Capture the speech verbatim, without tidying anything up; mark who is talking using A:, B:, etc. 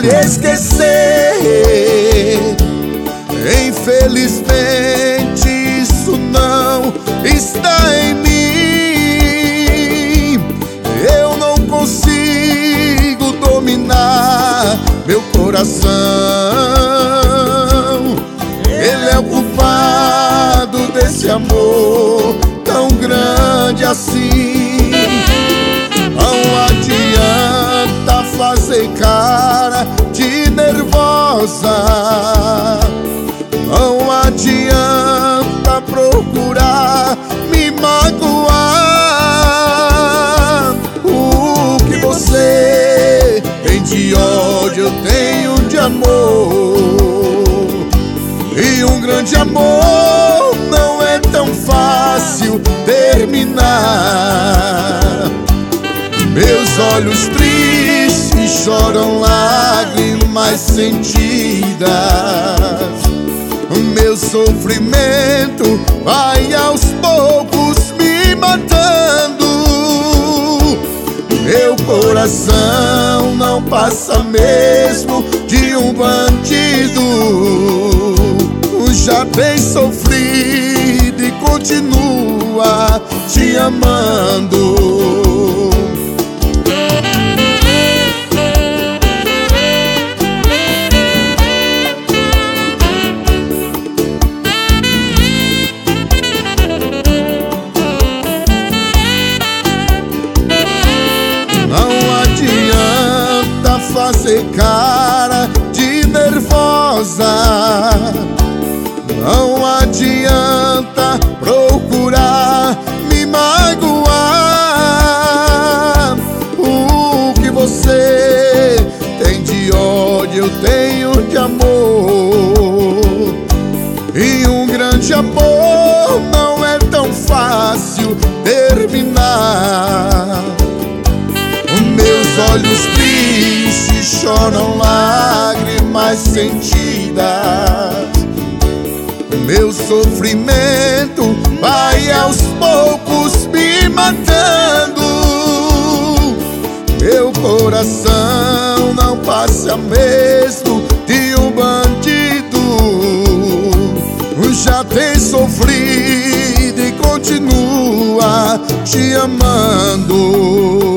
A: lhe esquecer. Infelizmente isso não está em mim. Eu não consigo dominar meu coração. Ele é o culpado desse amor tão grande assim. Não adianta fazer cara de nervosa, não adianta procurar me magoar. O que você tem de ódio eu tenho de amor, e um grande amor não é tão fácil terminar. Meus olhos tristes choram lágrimas sentidas. Meu sofrimento vai aos poucos me matando. Meu coração não passa mesmo de um bandido. Já tem sofrido e continua te amando. Fazer cara de nervosa, não adianta procurar me magoar. O que você tem de ódio eu tenho de amor, e um grande amor não é tão fácil terminar. Meus olhos tristes choram lágrimas sentidas. Meu sofrimento vai aos poucos me matando. Meu coração não passa mesmo de um bandido. Já tem sofrido e continua te amando.